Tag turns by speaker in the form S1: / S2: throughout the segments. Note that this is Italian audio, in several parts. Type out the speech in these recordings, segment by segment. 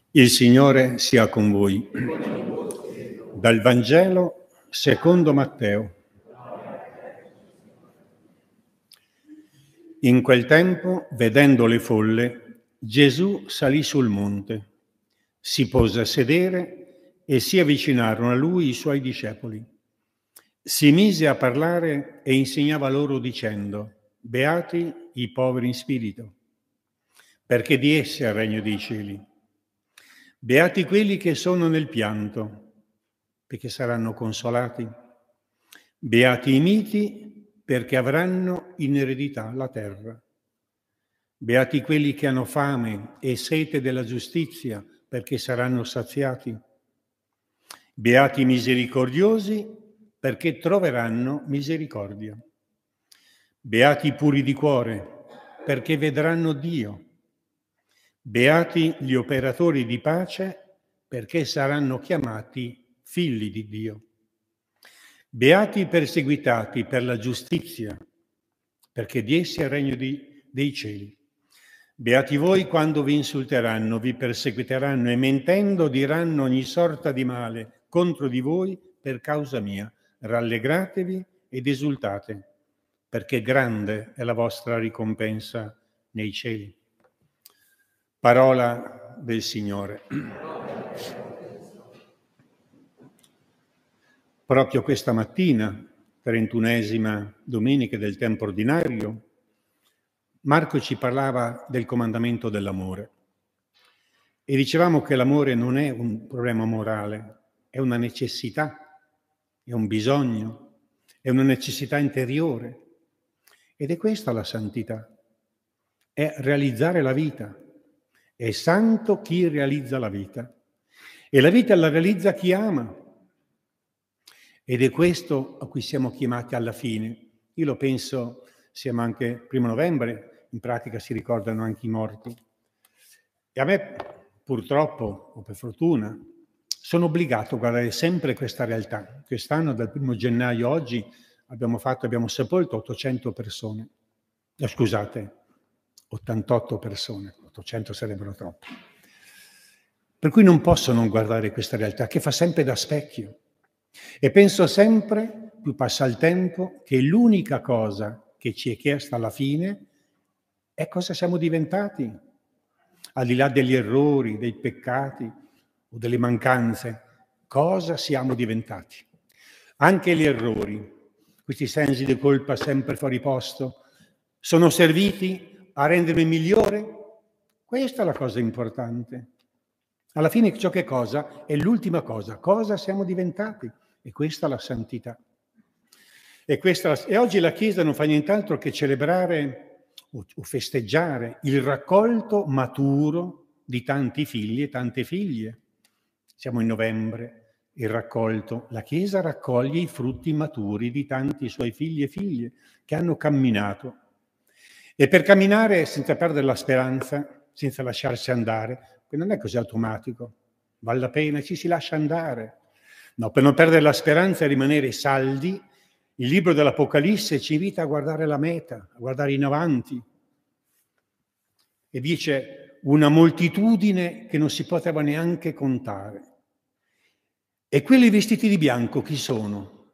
S1: Il Signore sia con voi. Dal Vangelo secondo Matteo. In quel tempo, vedendo le folle, Gesù salì sul monte, si pose a sedere e si avvicinarono a lui i suoi discepoli. Si mise a parlare e insegnava loro dicendo: Beati i poveri in spirito, perché di essi è il regno dei cieli. Beati quelli che sono nel pianto, perché saranno consolati. Beati i miti, perché avranno in eredità la terra. Beati quelli che hanno fame e sete della giustizia, perché saranno saziati. Beati i misericordiosi, perché troveranno misericordia. Beati i puri di cuore, perché vedranno Dio. Beati gli operatori di pace, perché saranno chiamati figli di Dio. Beati i perseguitati per la giustizia, perché di essi è il regno dei cieli. Beati voi quando vi insulteranno, vi perseguiteranno e mentendo diranno ogni sorta di male contro di voi per causa mia. Rallegratevi ed esultate, perché grande è la vostra ricompensa nei cieli. Parola del Signore. Proprio questa mattina, 31esima domenica del tempo ordinario, Marco ci parlava del comandamento dell'amore. E dicevamo che l'amore non è un problema morale, è una necessità, è un bisogno, è una necessità interiore. Ed è questa la santità, è realizzare la vita. È santo chi realizza la vita. E la vita la realizza chi ama. Ed è questo a cui siamo chiamati alla fine. Io lo penso, siamo anche 1 novembre, in pratica si ricordano anche i morti. E a me, purtroppo, o per fortuna, sono obbligato a guardare sempre questa realtà. Quest'anno, dal 1 gennaio oggi, abbiamo sepolto 800 persone. Scusate, 88 persone, 800 sarebbero troppo. Per cui non posso non guardare questa realtà, che fa sempre da specchio. E penso sempre, più passa il tempo, che l'unica cosa che ci è chiesta alla fine è cosa siamo diventati, al di là degli errori, dei peccati o delle mancanze, cosa siamo diventati. Anche gli errori, questi sensi di colpa sempre fuori posto, sono serviti a rendermi migliore? Questa è la cosa importante. Alla fine ciò che cosa è l'ultima cosa siamo diventati? E questa è la santità. E oggi la Chiesa non fa nient'altro che celebrare o festeggiare il raccolto maturo di tanti figli e tante figlie. Siamo in novembre, il raccolto. La Chiesa raccoglie i frutti maturi di tanti suoi figli e figlie che hanno camminato. E per camminare senza perdere la speranza, senza lasciarsi andare, che non è così automatico, vale la pena, ci si lascia andare. No, per non perdere la speranza e rimanere saldi, il libro dell'Apocalisse ci invita a guardare la meta, a guardare in avanti. E dice una moltitudine che non si poteva neanche contare. E quelli vestiti di bianco chi sono?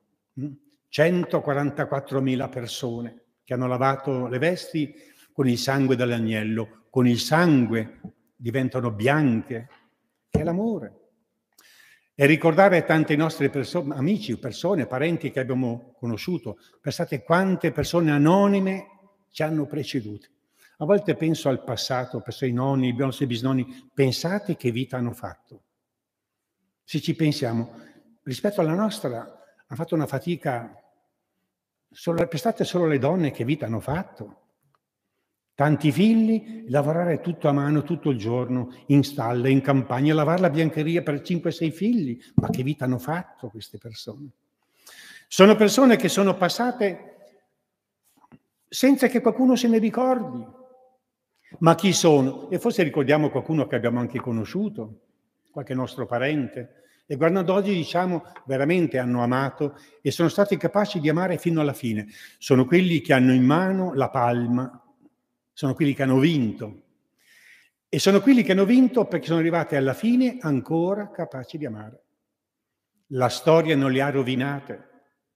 S1: 144.000 persone che hanno lavato le vesti con il sangue dell'agnello, con il sangue diventano bianche, che è l'amore. E ricordare tante nostre amici, persone, parenti che abbiamo conosciuto. Pensate quante persone anonime ci hanno preceduti. A volte penso al passato, penso ai nonni, ai nostri bisnonni, pensate che vita hanno fatto. Se ci pensiamo, rispetto alla nostra, ha fatto una fatica, pensate solo alle donne che vita hanno fatto. Tanti figli, lavorare tutto a mano tutto il giorno, in stalla, in campagna, lavare la biancheria per 5-6 figli. Ma che vita hanno fatto queste persone? Sono persone che sono passate senza che qualcuno se ne ricordi. Ma chi sono? E forse ricordiamo qualcuno che abbiamo anche conosciuto, qualche nostro parente. E guardando oggi diciamo veramente hanno amato e sono stati capaci di amare fino alla fine. Sono quelli che hanno in mano la palma. Sono quelli che hanno vinto. E sono quelli che hanno vinto perché sono arrivati alla fine ancora capaci di amare. La storia non li ha rovinate.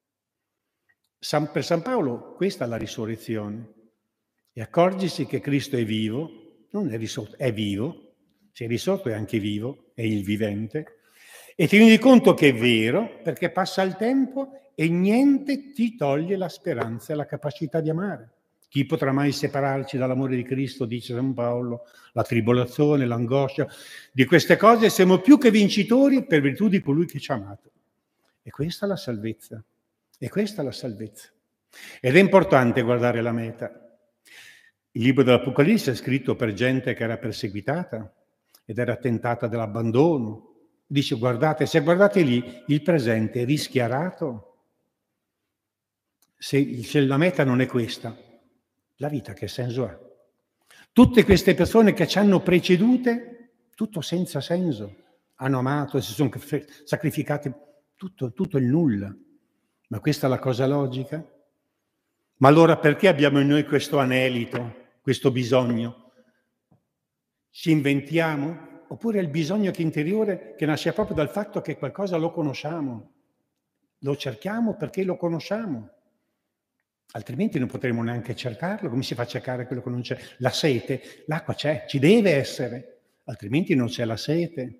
S1: Per San Paolo questa è la risurrezione. E accorgersi che Cristo è vivo, non è risorto, è vivo, se è risorto è anche vivo, è il vivente, e ti rendi conto che è vero perché passa il tempo e niente ti toglie la speranza e la capacità di amare. Chi potrà mai separarci dall'amore di Cristo, dice San Paolo, la tribolazione, l'angoscia, di queste cose siamo più che vincitori per virtù di colui che ci ha amato. E questa è la salvezza, e questa è la salvezza. Ed è importante guardare la meta. Il libro dell'Apocalisse è scritto per gente che era perseguitata ed era tentata dall'abbandono. Dice, guardate, se guardate lì, il presente è rischiarato. Se la meta non è questa, la vita che senso ha? Tutte queste persone che ci hanno precedute, tutto senza senso, hanno amato e si sono sacrificati, tutto il nulla. Ma questa è la cosa logica? Ma allora perché abbiamo in noi questo anelito, questo bisogno? Ci inventiamo? Oppure è il bisogno interiore che nasce proprio dal fatto che qualcosa lo conosciamo? Lo cerchiamo perché lo conosciamo? Altrimenti non potremo neanche cercarlo. Come si fa a cercare quello che non c'è? La sete, l'acqua c'è, ci deve essere, altrimenti non c'è la sete.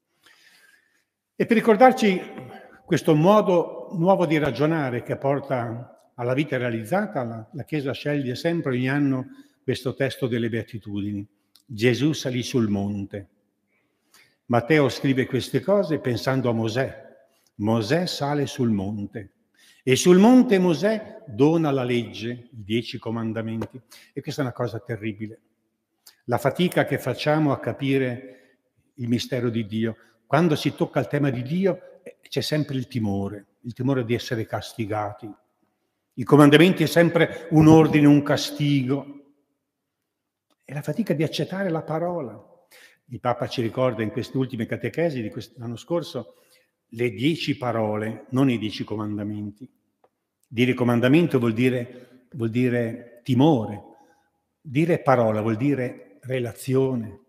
S1: E per ricordarci questo modo nuovo di ragionare che porta alla vita realizzata, la Chiesa sceglie sempre ogni anno questo testo delle Beatitudini. Gesù salì sul monte. Matteo scrive queste cose pensando a Mosè. Mosè sale sul monte. E sul monte Mosè dona la legge, i 10 comandamenti. E questa è una cosa terribile. La fatica che facciamo a capire il mistero di Dio. Quando si tocca il tema di Dio c'è sempre il timore di essere castigati. I comandamenti è sempre un ordine, un castigo. E la fatica di accettare la parola. Il Papa ci ricorda in queste ultime catechesi di quest'anno scorso le 10 parole, non i 10 comandamenti. Dire comandamento vuol dire timore. Dire parola vuol dire relazione.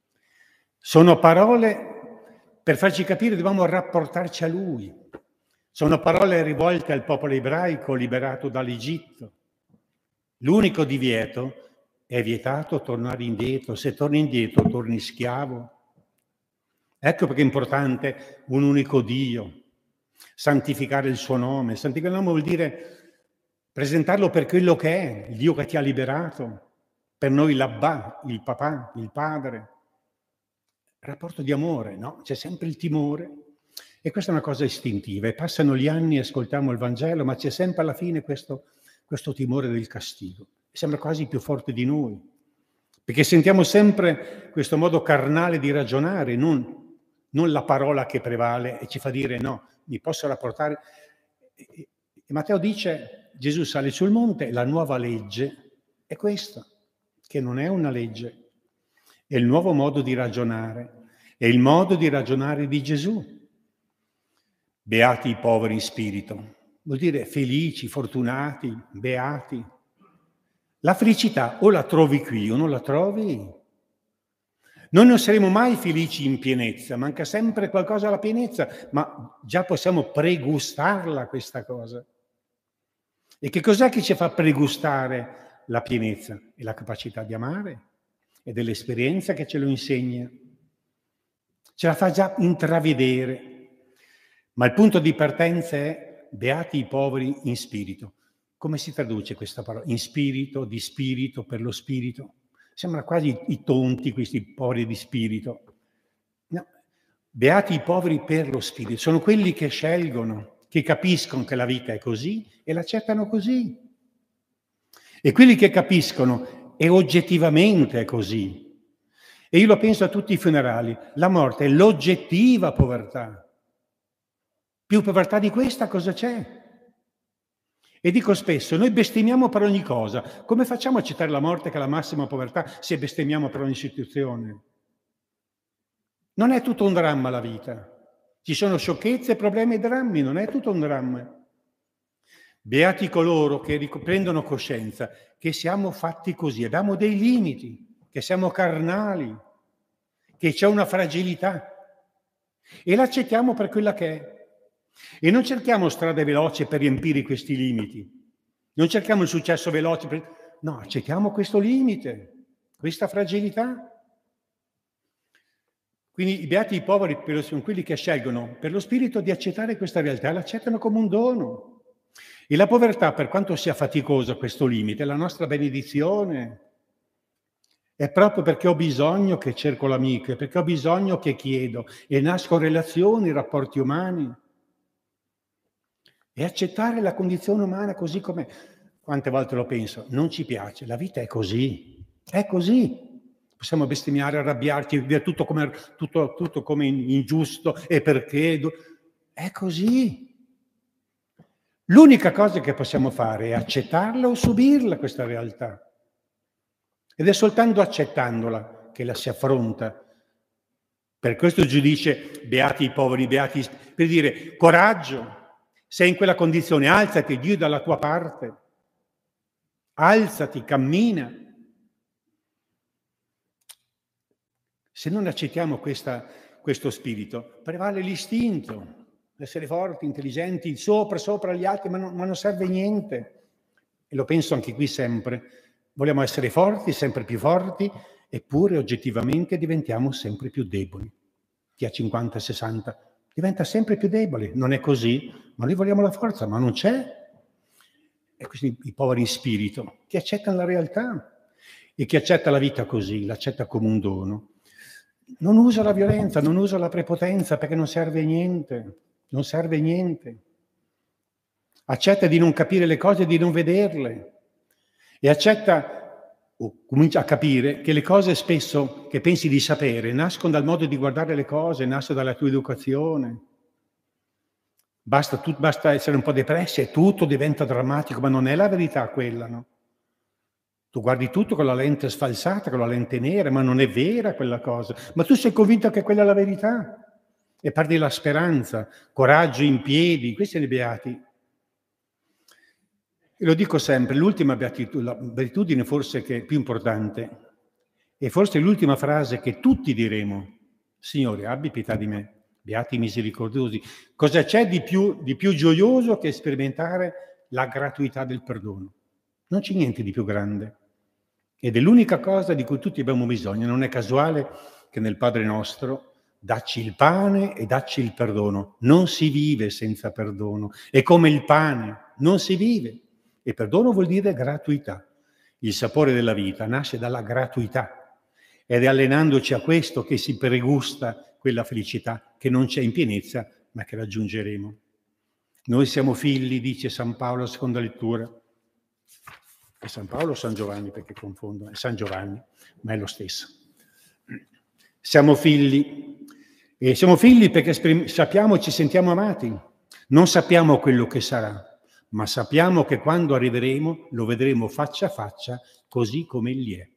S1: Sono parole per farci capire che dobbiamo rapportarci a Lui. Sono parole rivolte al popolo ebraico liberato dall'Egitto. L'unico divieto è vietato tornare indietro. Se torni indietro, torni schiavo. Ecco perché è importante un unico Dio, santificare il suo nome. Santificare il nome vuol dire presentarlo per quello che è, il Dio che ti ha liberato. Per noi l'Abba, il papà, il padre. Rapporto di amore, no? C'è sempre il timore. E questa è una cosa istintiva. E passano gli anni, ascoltiamo il Vangelo, ma c'è sempre alla fine questo timore del castigo. Sembra quasi più forte di noi. Perché sentiamo sempre questo modo carnale di ragionare, non la parola che prevale e ci fa dire no, mi posso rapportare. E Matteo dice, Gesù sale sul monte, la nuova legge è questa, che non è una legge, è il nuovo modo di ragionare, è il modo di ragionare di Gesù. Beati i poveri in spirito, vuol dire felici, fortunati, beati. La felicità o la trovi qui o non la trovi. Noi non saremo mai felici in pienezza, manca sempre qualcosa alla pienezza, ma già possiamo pregustarla questa cosa. E che cos'è che ci fa pregustare la pienezza? È la capacità di amare, è dell'esperienza che ce lo insegna, ce la fa già intravedere. Ma il punto di partenza è beati i poveri in spirito. Come si traduce questa parola? In spirito, di spirito, per lo spirito? Sembra quasi i tonti, questi poveri di spirito. No. Beati i poveri per lo spirito. Sono quelli che scelgono, che capiscono che la vita è così e l'accettano così. E quelli che capiscono e oggettivamente è così. E io lo penso a tutti i funerali. La morte è l'oggettiva povertà. Più povertà di questa cosa c'è? E dico spesso, noi bestemmiamo per ogni cosa. Come facciamo a accettare la morte che è la massima povertà se bestemmiamo per ogni situazione? Non è tutto un dramma la vita. Ci sono sciocchezze, problemi e drammi, non è tutto un dramma. Beati coloro che prendono coscienza che siamo fatti così, abbiamo dei limiti, che siamo carnali, che c'è una fragilità e l'accettiamo per quella che è. E non cerchiamo strade veloci per riempire questi limiti, non cerchiamo il successo veloce, no, accettiamo questo limite, questa fragilità. Quindi i beati i poveri sono quelli che scelgono per lo spirito di accettare questa realtà, l'accettano come un dono. E la povertà, per quanto sia faticosa questo limite, è la nostra benedizione. È proprio perché ho bisogno che cerco l'amico, è perché ho bisogno che chiedo e nascono relazioni, rapporti umani. E accettare la condizione umana così com'è. Quante volte lo penso, non ci piace, la vita è così, è così. Possiamo bestemmiare, arrabbiarci, dire tutto come ingiusto e perché. È così. L'unica cosa che possiamo fare è accettarla o subirla questa realtà. Ed è soltanto accettandola che la si affronta. Per questo Gesù dice, beati i poveri, beati, per dire, coraggio, sei in quella condizione, alzati, Dio è dalla tua parte. Alzati, cammina. Se non accettiamo questo spirito, prevale l'istinto, essere forti, intelligenti, sopra gli altri, ma non serve niente. E lo penso anche qui sempre. Vogliamo essere forti, sempre più forti, eppure oggettivamente diventiamo sempre più deboli. Chi ha 50, 60 diventa sempre più debole. Non è così, ma noi vogliamo la forza, ma non c'è. E questi i poveri in spirito, che accettano la realtà e chi accetta la vita così, l'accetta come un dono. Non usa la violenza, non usa la prepotenza perché non serve niente, non serve niente. Accetta di non capire le cose, di non vederle e accetta o comincia a capire che le cose spesso che pensi di sapere nascono dal modo di guardare le cose, nascono dalla tua educazione. Basta essere un po' depressi e tutto diventa drammatico, ma non è la verità quella, no? Tu guardi tutto con la lente sfalsata, con la lente nera, ma non è vera quella cosa. Ma tu sei convinto che quella è la verità e perdi la speranza, coraggio in piedi, questi sono i beati. E lo dico sempre, l'ultima beatitudine forse che è più importante, e forse l'ultima frase che tutti diremo, Signore, abbi pietà di me, beati misericordiosi. Cosa c'è di più gioioso che sperimentare la gratuità del perdono? Non c'è niente di più grande. Ed è l'unica cosa di cui tutti abbiamo bisogno. Non è casuale che nel Padre nostro dacci il pane e dacci il perdono. Non si vive senza perdono. È come il pane, non si vive. E perdono vuol dire gratuità. Il sapore della vita nasce dalla gratuità. Ed è allenandoci a questo che si pregusta quella felicità che non c'è in pienezza, ma che raggiungeremo. Noi siamo figli, dice San Paolo, a seconda lettura. È San Paolo o San Giovanni, perché confondo, è San Giovanni, ma è lo stesso. Siamo figli, e siamo figli perché sappiamo e ci sentiamo amati. Non sappiamo quello che sarà, ma sappiamo che quando arriveremo lo vedremo faccia a faccia, così come egli è.